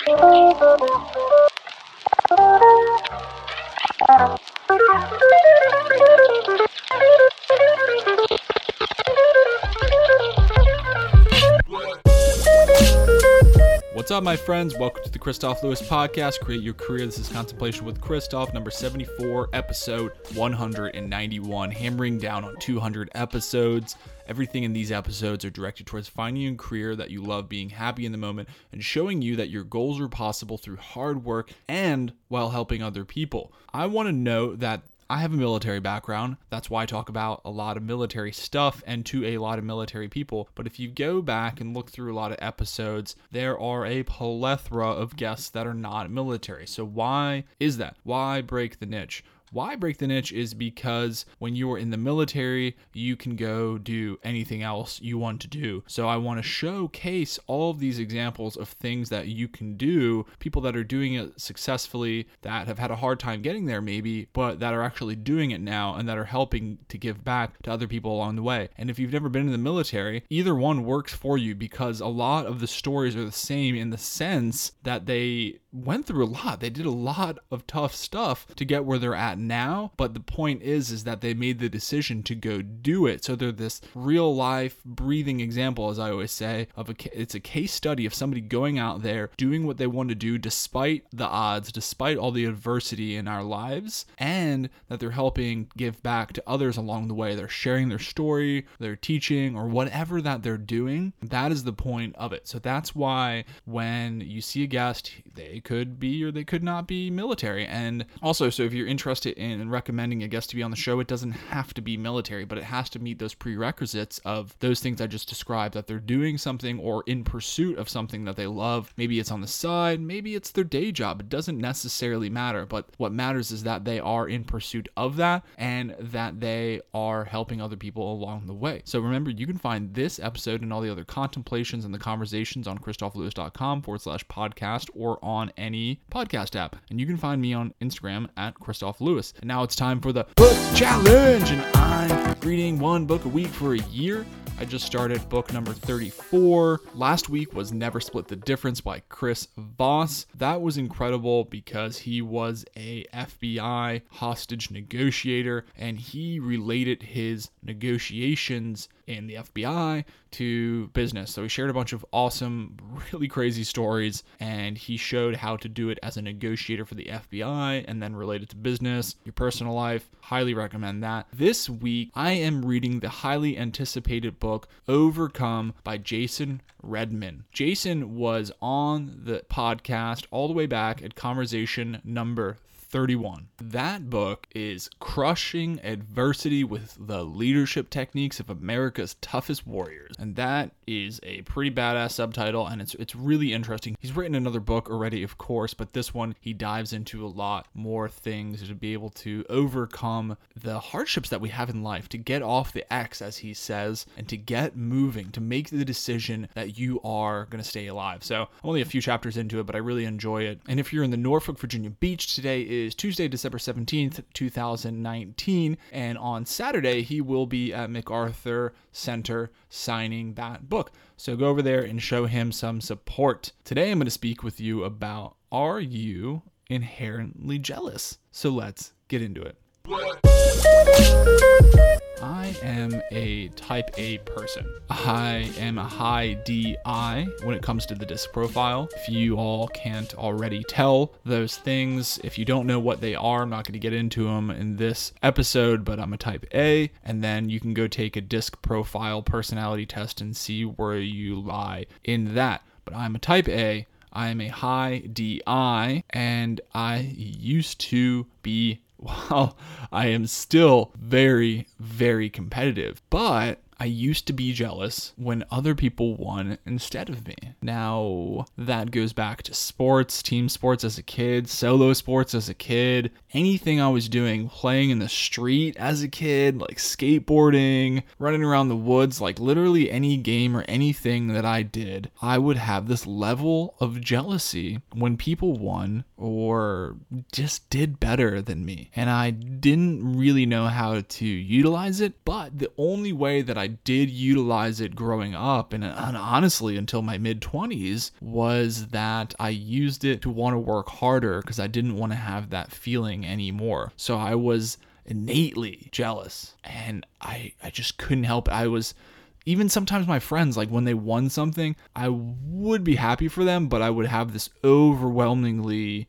What's up, my friends? Welcome to the Christoph Lewis Podcast, Create Your Career. This is Contemplation with Christoph, number 74, episode 191, hammering down on 200 episodes. Everything in these episodes are directed towards finding a career that you love, being happy in the moment, and showing you that your goals are possible through hard work and while helping other people. I want to note that I have a military background. That's why I talk about a lot of military stuff and to a lot of military people. But if you go back and look through a lot of episodes, there are a plethora of guests that are not military. So why is that? Why break the niche? Why break the niche is because when you are in the military, you can go do anything else you want to do. So I want to showcase all of these examples of things that you can do, people that are doing it successfully, that have had a hard time getting there maybe, but that are actually doing it now and that are helping to give back to other people along the way. And if you've never been in the military, either one works for you because a lot of the stories are the same in the sense that they went through a lot. They did a lot of tough stuff to get where they're at now, but the point is that they made the decision to go do it. So they're this real life breathing example, as I always say, it's a case study of somebody going out there doing what they want to do despite the odds, despite all the adversity in our lives, and that they're helping give back to others along the way. They're sharing their story, they're teaching, or whatever that they're doing. That is the point of it. So that's why when you see a guest, they could be or they could not be military. And also, so if you're interested in recommending a guest to be on the show, it doesn't have to be military, but it has to meet those prerequisites of those things I just described, that they're doing something or in pursuit of something that they love. Maybe it's on the side, maybe it's their day job. It doesn't necessarily matter, but what matters is that they are in pursuit of that and that they are helping other people along the way. So remember, you can find this episode and all the other contemplations and the conversations on christophlewis.com/podcast or on any podcast app. And you can find me on Instagram at Christoph Lewis. And now it's time for the book challenge, and I'm reading one book a week for a year. I just started book number 34. Last week was Never Split the Difference by Chris Voss. That was incredible because he was a FBI hostage negotiator and he related his negotiations in the FBI to business. So he shared a bunch of awesome, really crazy stories, and he showed how to do it as a negotiator for the FBI and then relate it to business, your personal life. Highly recommend that. This week, I am reading the highly anticipated book Overcome by Jason Redman. Jason was on the podcast all the way back at conversation number 31. That book is crushing adversity with the leadership techniques of America's toughest warriors. And that is a pretty badass subtitle, and it's really interesting. He's written another book already, of course, but this one he dives into a lot more things to be able to overcome the hardships that we have in life, to get off the X, as he says, and to get moving, to make the decision that you are going to stay alive. So I'm only a few chapters into it, but I really enjoy it. And if you're in the Norfolk, Virginia beach, today is Tuesday, December 17th, 2019, and on Saturday he will be at MacArthur Center signing that book. So go over there and show him some support. Today I'm going to speak with you about, are you inherently jealous? So let's get into it. I am a type A person. I am a high DI when it comes to the disc profile. If you all can't already tell those things, if you don't know what they are, I'm not going to get into them in this episode, but I'm a type A, and then you can go take a disc profile personality test and see where you lie in that. But I'm a type A, I am a high DI, and I used to be, well, I am still very, very competitive, but I used to be jealous when other people won instead of me. Now, that goes back to sports, team sports as a kid, solo sports as a kid, anything I was doing, playing in the street as a kid, like skateboarding, running around the woods, like literally any game or anything that I did, I would have this level of jealousy when people won or just did better than me. And I didn't really know how to utilize it, but the only way that I did utilize it growing up, and honestly until my mid-20s, was that I used it to want to work harder because I didn't want to have that feeling anymore. So I was innately jealous, and I just couldn't help it. I was, even sometimes my friends, like when they won something, I would be happy for them, but I would have this overwhelmingly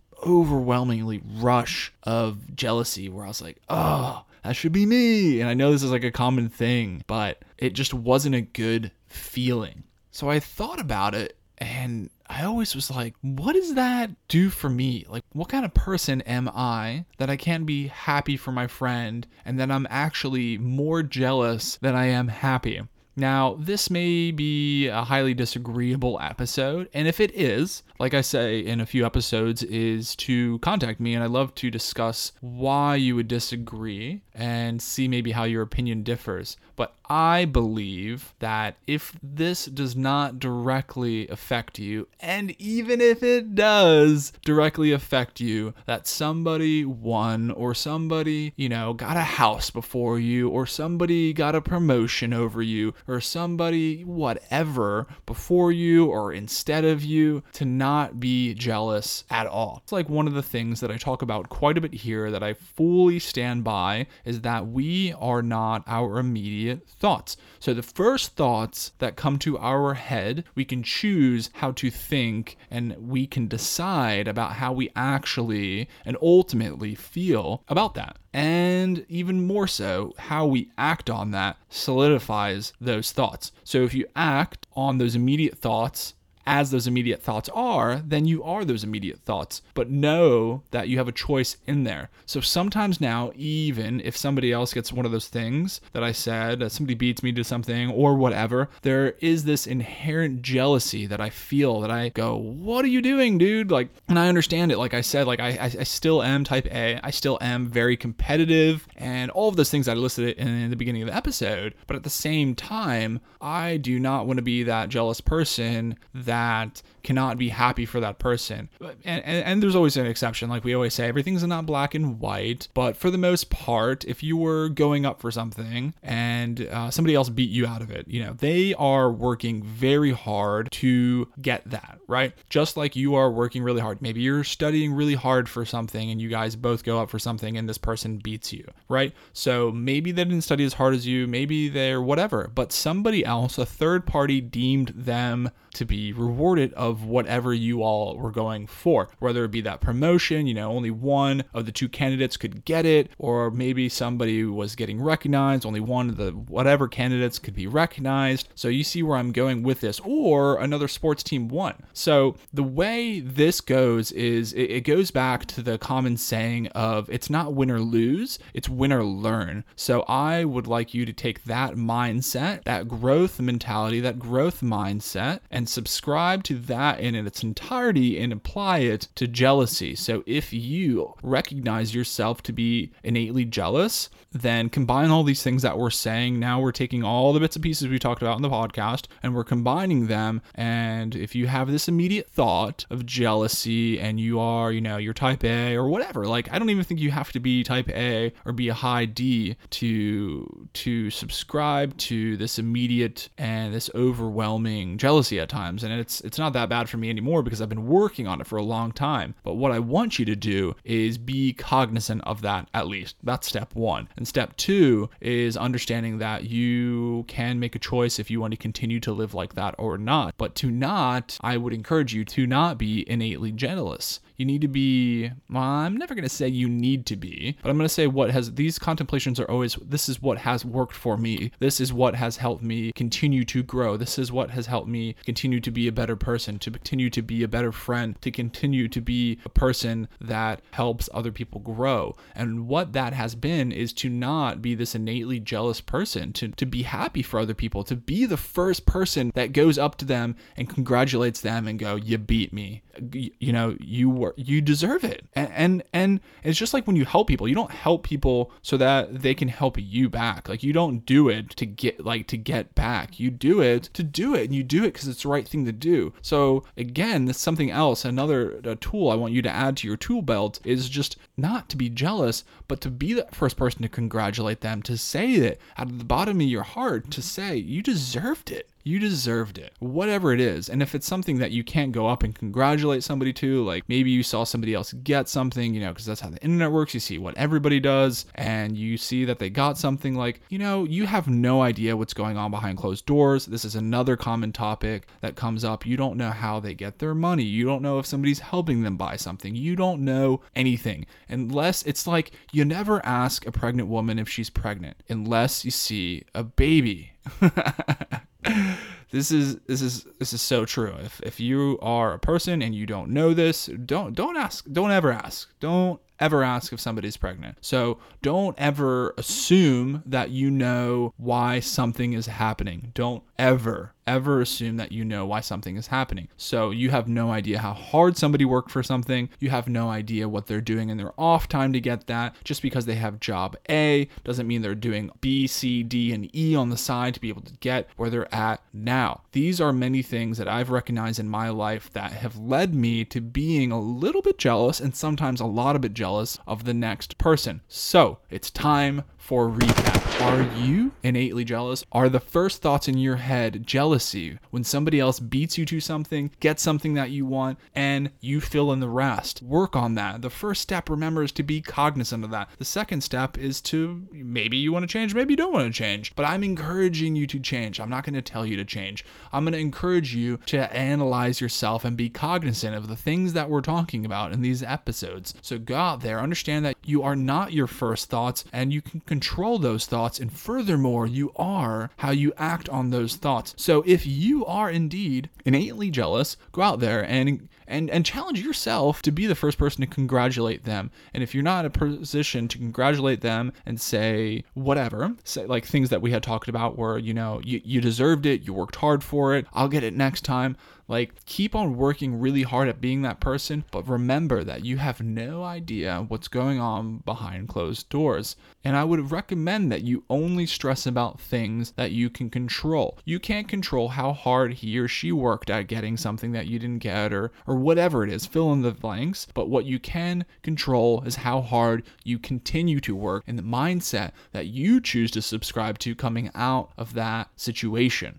rush of jealousy where I was like, oh, that should be me. And I know this is like a common thing, but it just wasn't a good feeling. So I thought about it, and I always was like, what does that do for me? Like, what kind of person am I that I can't be happy for my friend, and that I'm actually more jealous than I am happy? Now, this may be a highly disagreeable episode, and if it is, like I say in a few episodes, is to contact me, and I'd love to discuss why you would disagree and see maybe how your opinion differs. But I believe that if this does not directly affect you, and even if it does directly affect you, that somebody won, or somebody, got a house before you, or somebody got a promotion over you, or somebody whatever before you or instead of you, to not be jealous at all. It's like one of the things that I talk about quite a bit here that I fully stand by, is that we are not our immediate thoughts. So the first thoughts that come to our head, we can choose how to think, and we can decide about how we actually and ultimately feel about that. And even more so, how we act on that solidifies those thoughts. So if you act on those immediate thoughts as those immediate thoughts are, then you are those immediate thoughts. But know that you have a choice in there. So sometimes now, even if somebody else gets one of those things that I said, somebody beats me to something or whatever, there is this inherent jealousy that I feel, that I go, what are you doing, dude? Like, and I understand it. Like I said, like I still am type A. I still am very competitive and all of those things I listed in the beginning of the episode. But at the same time, I do not want to be that jealous person that cannot be happy for that person. And there's always an exception. Like we always say, everything's not black and white. But for the most part, if you were going up for something and somebody else beat you out of it, they are working very hard to get that, right? Just like you are working really hard. Maybe you're studying really hard for something and you guys both go up for something and this person beats you, right? So maybe they didn't study as hard as you, maybe they're whatever, but somebody else, a third party, deemed them to be rewarded of whatever you all were going for, whether it be that promotion, only one of the two candidates could get it, or maybe somebody was getting recognized, only one of the whatever candidates could be recognized. So you see where I'm going with this, or another sports team won. So the way this goes is it goes back to the common saying of it's not win or lose, it's win or learn. So I would like you to take that mindset, that growth mentality, that growth mindset, and subscribe to that in its entirety and apply it to jealousy. So if you recognize yourself to be innately jealous, then combine all these things that we're saying. Now we're taking all the bits and pieces we talked about in the podcast and we're combining them. And if you have this immediate thought of jealousy and you are, you're type A or whatever, like I don't even think you have to be type A or be a high D to subscribe to this immediate and this overwhelming jealousy at times. And it's not that bad for me anymore because I've been working on it for a long time. But what I want you to do is be cognizant of that at least. That's step one. And step two is understanding that you can make a choice if you want to continue to live like that or not. But I would encourage you to not be innately jealous. You need to be, I'm never going to say you need to be, but I'm going to say these contemplations are always, this is what has worked for me. This is what has helped me continue to grow. This is what has helped me continue to be a better person, to continue to be a better friend, to continue to be a person that helps other people grow. And what that has been is to not be this innately jealous person, to be happy for other people, to be the first person that goes up to them and congratulates them and go, you beat me. You deserve it. And it's just like when you help people, you don't help people so that they can help you back. Like you don't do it to get back. You do it to do it, and you do it because it's the right thing to do. So again, that's something else. Another tool I want you to add to your tool belt is just not to be jealous, but to be the first person to congratulate them, to say it out of the bottom of your heart, to say, you deserved it. You deserved it, whatever it is. And if it's something that you can't go up and congratulate somebody to, like maybe you saw somebody else get something, because that's how the internet works. You see what everybody does and you see that they got something, like, you have no idea what's going on behind closed doors. This is another common topic that comes up. You don't know how they get their money. You don't know if somebody's helping them buy something. You don't know anything unless it's like you never ask a pregnant woman if she's pregnant unless you see a baby. This is so true. If you are a person and you don't know this, don't ever ask if somebody's pregnant. So don't ever assume that you know why something is happening. Don't ever assume that you know why something is happening. So you have no idea how hard somebody worked for something. You have no idea what they're doing in their off time to get that. Just because they have job A doesn't mean they're doing B, C, D, and E on the side to be able to get where they're at now. These are many things that I've recognized in my life that have led me to being a little bit jealous and sometimes a lot of bit jealous of the next person. So it's time for a recap. Are you innately jealous? Are the first thoughts in your head jealousy when somebody else beats you to something, gets something that you want, and you fill in the rest? Work on that. The first step, remember, is to be cognizant of that. The second step is to, maybe you want to change, maybe you don't want to change, but I'm encouraging you to change. I'm not going to tell you to change. I'm going to encourage you to analyze yourself and be cognizant of the things that we're talking about in these episodes. So go out there, understand that you are not your first thoughts and you can control those thoughts, and furthermore, you are how you act on those thoughts. So if you are indeed innately jealous, go out there and challenge yourself to be the first person to congratulate them. And if you're not in a position to congratulate them and say whatever, say like things that we had talked about where, you deserved it, you worked hard for it, I'll get it next time. Like, keep on working really hard at being that person, but remember that you have no idea what's going on behind closed doors. And I would recommend that you only stress about things that you can control. You can't control how hard he or she worked at getting something that you didn't get or whatever it is, fill in the blanks. But what you can control is how hard you continue to work and the mindset that you choose to subscribe to coming out of that situation.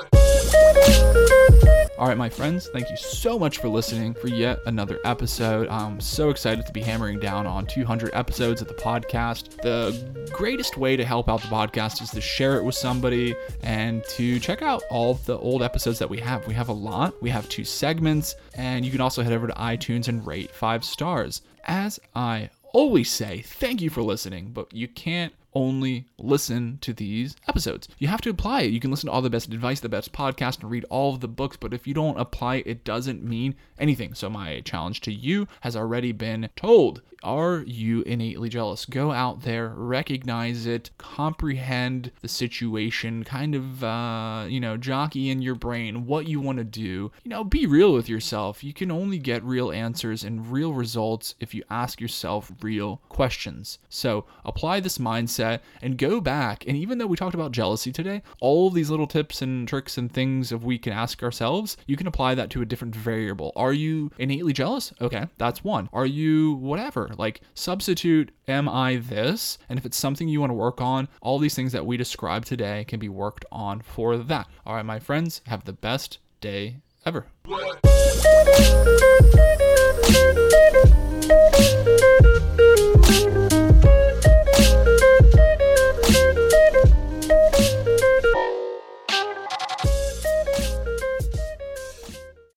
All right, my friends, thank you so much for listening for yet another episode. I'm so excited to be hammering down on 200 episodes of the podcast. The greatest way to help out the podcast is to share it with somebody and to check out all of the old episodes that we have. We have a lot. We have 2 segments, and you can also head over to iTunes and rate 5 stars. As I always say, thank you for listening, but you can't only listen to these episodes. You have to apply it. You can listen to all the best advice, the best podcast, and read all of the books, but if you don't apply it, it doesn't mean anything. So my challenge to you has already been told. Are you innately jealous? Go out there, recognize it, comprehend the situation, kind of, jockey in your brain what you want to do. Be real with yourself. You can only get real answers and real results if you ask yourself real questions. So apply this mindset and go back. And even though we talked about jealousy today, all of these little tips and tricks and things that we can ask ourselves, you can apply that to a different variable. Are you innately jealous? Okay, that's one. Are you whatever? Like, substitute, am I this? And if it's something you want to work on, all these things that we described today can be worked on for that. All right, my friends, have the best day ever.